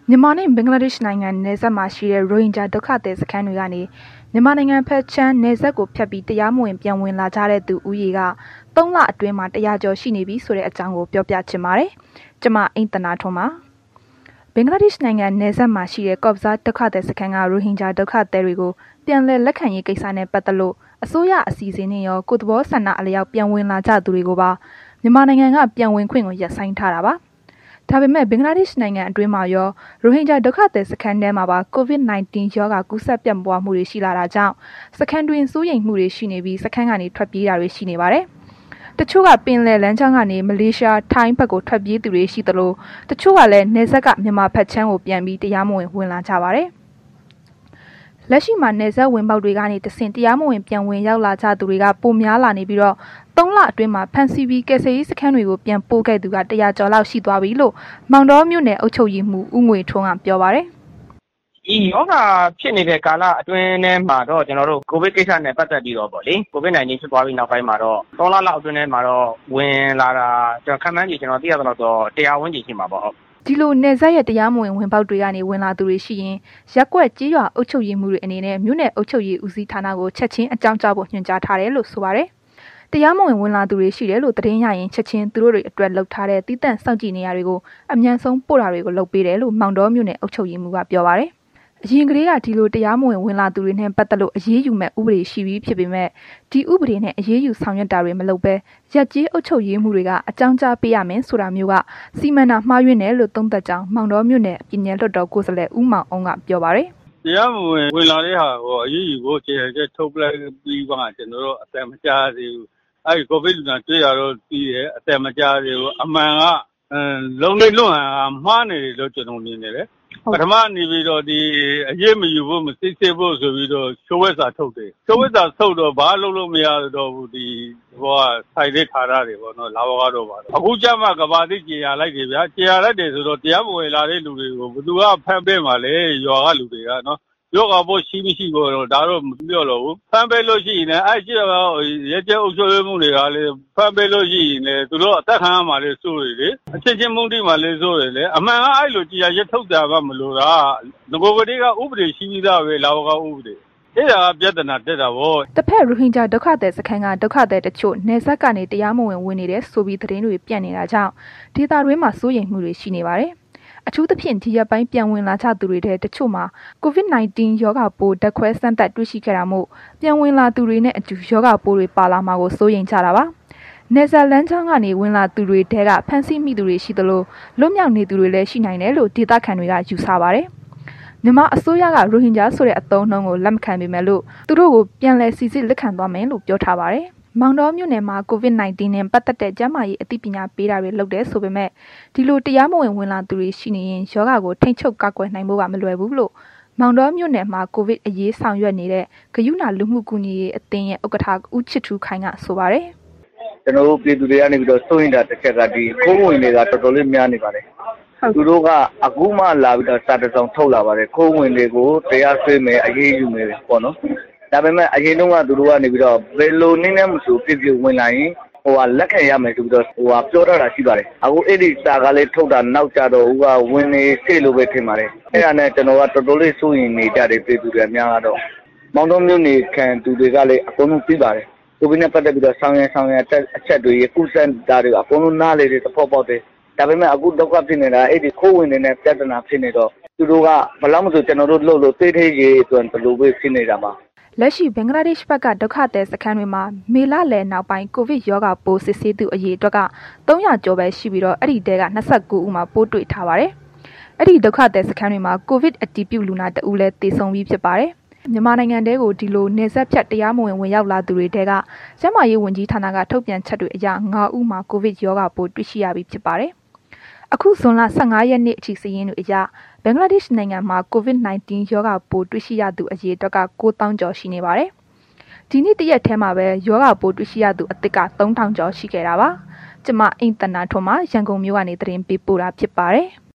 မြန်မာနဲ့ဘင်္ဂလားဒေ့ရှ်နိုင်ငံနယ်စပ်မှာရှိတဲ့ရိုဟင်ဂျာဒုက္ခသည်စခန်းတွေကနေမြန်မာနိုင်ငံဖက်ချမ်းနယ်စပ်ကိုဖြတ်ပြီးတရားမဝင်ပြန်ဝင်လာကြတဲ့သူဦးရေက3 လအတွင်းမှာ100 ကျော်ရှိနေပြီဆိုတဲ့အကြောင်းကိုပြောပြချင်ပါတယ်။ကျွန်မအိမ်တနာထွန်းပါ။ဘင်္ဂလားဒေ့ရှ်နိုင်ငံနယ်စပ်မှာရှိတဲ့ကော့ဘဇာဒုက္ခသည်စခန်းကရိုဟင်ဂျာဒုက္ခသည်တွေကိုပြန်လည်လက်ခံရေးကိစ္စနဲ့ပတ်သက်လို့အစိုးရအစီအစဉ်နဲ့ရောကိုယ်သဘောဆန္ဒအလျောက်ပြန်ဝင်လာကြသူတွေကိုပါမြန်မာနိုင်ငံကပြန်ဝင်ခွင့်ကိုရပ်ဆိုင်းထားတာပါ။ဒါပေမဲ့ဘင်္ဂလားဒေ့ရှ်နိုင်ငံအတွင်းမှာရောရိုဟင်ဂျာဒုက္ခသည်စခန်းထဲမှာပါ COVID-19 ရောဂါကူးစက်ပြန့်ပွားမှုတွေရှိလာတာကြောင့်စခန်းတွင်စိုးရိမ်မှုတွေရှိနေပြီးစခန်းကနေထွက်ပြေးတာတွေရှိနေပါတယ်။တချို့ကပင်လယ်လမ်းကြောင်းကနေမလေးရှားထိုင်းဘက်ကိုထွက်ပြေးသူတွေရှိသလိုတချို့ကလည်းနယ်စပ်ကမြန်မာဘက်ချမ်းကိုပြန်ပြီးတရားမဝင်ဝင်လာကြပါတယ်။လက်ရှိမှာနယ်စပ်ဝင်ပေါက်တွေကနေတဆင့်တရားမဝင်ပြန်ဝင်ရောက်လာကြသူတွေကပိုများလာနေပြီးတော့3 လအတွင်းမှာဖန်စီဘီကယ်ဆယ်ရေးစခန်းတွေကိုပြန်ပို့ခဲ့သူက100 ကျော်လောက်ရှိသွားပြီလို့မောင်တော်မြို့နယ်အုပ်ချုပ်ရေးမှူးဦးငွေထွန်းကပြောပါတယ်။ဒီယောဂဖြစ်နေတဲ့ကာလအတွင်းထဲမှာတော့ကျွန်တော်တို့ကိုဗစ်ကိစ္စနဲ့ပတ်သက်ပြီးတော့ပေါ့လေကိုဗစ် -19 ဖြစ်သွားပြီးနောက်ပိုင်းမှာတော့3 လလောက်အတွင်းထဲမှာတော့ဝင်လာတာကျွန်တော်ခန့်မှန်းကြည့်ကျွန်တော်သိရသလောက်တော့100 ဝန်းကျင်ရှိမှာပေါ့ဒီလိုနယ်စပ်ရဲ့တရားမဝင်ဝင်ပေါက်တွေကနေဝင်လာသူတွေရှိရင်ရက်ကွက်ကြေးရွာအုပ်ချုပ်ရေးမှုတွေအနေနဲ့မြို့နယ်အုပ်ချုပ်ရေးဦးစီးဌာနကိုချက်ချင်းအကြောင်းကြားဖို့ညွှန်ကြားထားတယ်လို့ဆိုပါတယ်။တရားမဝင်ဝင်လာသူတွေရှိတယ်လို့သတင်းရရင်ချက်ချင်းသူတို့တွေအတွက်လှုပ်ထားတဲ့တည်တံ့စောင့်ကြည့်နေရတွေကိုအမြန်ဆုံးပို့တာတွေကိုလုပ်ပေးတယ်လို့မောင်တော်မြို့နယ်အုပ်ချုပ်ရေးမှုကပြောပါတယ်။အရင်ကလေးကဒီလိုတရားမဝင်ဝင်လာသူတွေနဲ့ပတ်သက်လို့အရေးယူမဲ့ဥပဒေရှိပြီးဖြစ်ပေမဲ့ဒီဥပဒေနဲ့အရေးယူဆောင်ရွက်တာတွေမလုပ်ဘဲရက်ကျေးအုပ်ချုပ်ရေးမှုတွေကအကြောင်းကြားပေးရမယ်ဆိုတာမျိုးကစီမံတာမှားယွင်းတယ်လို့သုံးသပ်ကြောင်းမောင်တော်မြို့နယ်ပြည်နယ်လွှတ်တော်ကိုယ်စားလှယ်ဦးမောင်အောင်ကပြောပါတယ်။တရားမဝင်ဝင်လာတဲ့ဟာကိုအရေးယူဖို့ကျေကျေထုတ်ပလိုက်ပြီးမှကျွန်တော်တို့အသက်မကြားသေးဘူး။အဲဒီကိုဗစ်လူနာတွေ့ရတော့ပြီးရဲ့အသက်မကြားသေးဘူး။အမှန်ကလုံးလေးလွတ်ဟန်မှားနေတယ်လို့ကျွန်တော်မြင်နေတယ်ပထမနေပြီးတော့ဒီအရေးမယူဖို့မစစ်ဆေးဖို့ဆိုပြီးတော့ချိုးဝဲစာထုတ်တယ်ချိုးဝဲစာထုတ်တော့ဘာလုပ်လို့မရတော့ဘူးဒီဘောကဆိုင်လေးထားရတယ်ပေါ့နော်လာဘောကတော့ပါအခုကျမှကဘာတိကြေရလိုက်တယ်ဗျာကြေရလိုက်တယ်ဆိုတော့တရားမဝင်လာတဲ့လူတွေကိုဘယ်သူကဖမ်းပေးမှလဲရွာကလူတွေကနော်ယောဂဖို့ရှိမရှိကိုတော့ဒါတော့မပြောလို့ဘူးဖမ်းပေးလို့ရှိရင်လည်းအဲ့ကျတော့ရဲကျအုပ်ချုပ်ရေးမှုတွေကလည်းဖမ်းပေးလို့ရှိရင်လည်းသူတို့အသက်ခံရမှာလေစိုးတယ်လေအချင်းချင်းမုန်းတိမှာလေစိုးတယ်လေအမှန်ကအဲ့လိုကြည်ရရက်ထုတ်တာကမလို့တာငကိုကတိကဥပဒေရှိပြီးသားပဲလာဘောကဥပဒေအဲ့ဒါကပြဿနာတက်တာဗောတစ်ဖက်ရိုဟင်ဂျာဒုက္ခသည်စခန်းကဒုက္ခသည်တချို့နယ်စပ်ကနေတရားမဝင်ဝင်နေတဲ့ဆိုပြီးသတင်းတွေပြန့်နေတာကြောင့်ဒေသတွင်းမှာစိုးရိမ်မှုတွေရှိနေပါတယ်အထူးသဖြင့်ဒီရက်ပိုင်းပြန်ဝင်လာကြသူတွေတဲ့တချို့မှာ COVID-19 ရောဂါပိုးဓာတ်ခွဲစမ်းသပ်တွေ့ရှိခဲ့တာမို့ပြန်ဝင်လာသူတွေနဲ့အတူရောဂါပိုးတွေပါလာမှာကိုစိုးရိမ်ကြတာပါ။နယ်စပ်လမ်းကြောင်းကနေဝင်လာသူတွေတဲကဖမ်းဆီးမိသူတွေရှိသလိုလွတ်မြောက်နေသူတွေလည်းရှိနိုင်တယ်လို့ဒေသခံတွေကယူဆပါတယ်။မြန်မာအစိုးရကရိုဟင်ဂျာဆိုတဲ့အသုံးအနှုန်းကိုလက်မခံပေမဲ့လို့သူတို့ကိုပြန်လည်စီစစ်လက်ခံသွားမယ်လို့ပြောထားပါတယ်။မောင်တော်မြို့နယ်မှာ COVID-19 နဲ့ပတ်သက်တဲ့ကျန်းမာရေးအသိပညာပေးတာတွေလုပ်တယ်ဆိုပေမဲ့ဒီလိုတရားမဝင်ဝင်လာသူတွေရှိနေရင်ယောဂါကိုထိန်းချုပ်ကာကွယ်နိုင်ဖို့ကမလွယ်ဘူးလို့မောင်တော်မြို့နယ်မှာကိုဗစ်အရေးဆောင်ရွက်နေတဲ့ဂယုဏလူမှုကူညီရေးအသင်းရဲ့ဥက္ကဋ္ဌဦးချစ်ထူးခိုင်ကဆိုပါတယ်ကျွန်တော်တို့ပြည်သူတွေကနေပြီးတော့စိုးရင်တာတစ်ချက်ကဒီခိုးဝင်တွေကတော်တော်လေးများနေပါတယ်သူတို့ကအခုမှလာပြီးတော့စာတစောင်ထုတ်လာပါတယ်ခိုးဝင်တွေကိုတရားစွဲမယ်အရေးယူမယ်ပေါ့နော်ဒါပေမဲ့အရင်တုန်းကသူတို့ကနေပြီးတော့ဘယ်လိုနည်းနဲ့မဆိုပြပြဝင်လာရင်လက်ခံရမယ်ဆိုပြီးတော့ပြောထားတာရှိပါတယ်အခုအဲ့ဒီစာကလေးထုတ်တာနောက်ကြတော့ဦးကဝင်နေစေလို့ပဲထင်ပါတယ်အဲ့ဒါနဲ့ကျွန်တော်ကတော်တော်လေးစိုးရင်နေကြတယ်ပြည်သူတွေအများကတော့မောင်တော်မြို့နေခံသူတွေကလည်းအကုန်လုံးသိပါတယ်ကိုဗစ်နဲ့ပတ်သက်ပြီးတော့ဆောင်ရအချက်တွေကုသတာတွေအကုန်လုံးနားလေတယ်သဘောပေါက်တယ်ဒါပေမဲ့အခုဒုက္ခဖြစ်နေတာအဲ့ဒီခိုးဝင်နေတဲ့ပြဿနာဖြစ်နေတော့သူတို့ကဘယ်လောက်မှဆိုကျွန်တော်တို့လှုပ်လို့တေးသေးကြီးအတွက်ဘယ်လိုပဲဖြစ်နေတာပါလက်ရှိဘင်္ဂလားဒေ့ရှ်ဘက်ကဒုက္ခသည်စခန်းတွေမှာမေလလယ်နောက်ပိုင်းကိုဗစ်ရောဂါပိုးစစ်ဆေးသူအရေအတွက်က300 ကျော်ပဲရှိပြီးတော့အဲ့ဒီတဲက29ဦးမှာပိုးတွေ့ထားပါတယ်။အဲ့ဒီဒုက္ခသည်စခန်းတွေမှာကိုဗစ်အတည်ပြုလူနာတဦးလည်းသေဆုံးပြီးဖြစ်ပါတယ်။မြန်မာနိုင်ငံတဲကိုဒီလိုနေဆက်ဖြတ်တရားမဝင်ဝင်ရောက်လာသူတွေတဲကကျန်းမာရေးဝန်ကြီးဌာနကထုတ်ပြန်ချက်တွေအရ9ဦးမှာကိုဗစ်ရောဂါပိုးတွေ့ရှိရပြီးဖြစ်ပါတယ်။အခုဇွန်လ15ရက်နေ့အထိစာရင်းတွေအရဘင်္ဂလားဒေ့ရှ်နိုင်ငံမှာ COVID-19 ရောဂါပိုးတွေ့ရှိရသူအရေအတွက်က9000ကျော်ရှိနေပါတယ်။ဒီနေ့တရက်ထဲမှာပဲရောဂါပိုးတွေ့ရှိရသူအသစ်က3000ကျော်ရှိခဲ့တာပါ။ကျွန်မအိမ်တနာထွန်းမှာရန်ကုန်မြို့ကနေသတင်းပေးပို့တာဖြစ်ပါတယ်။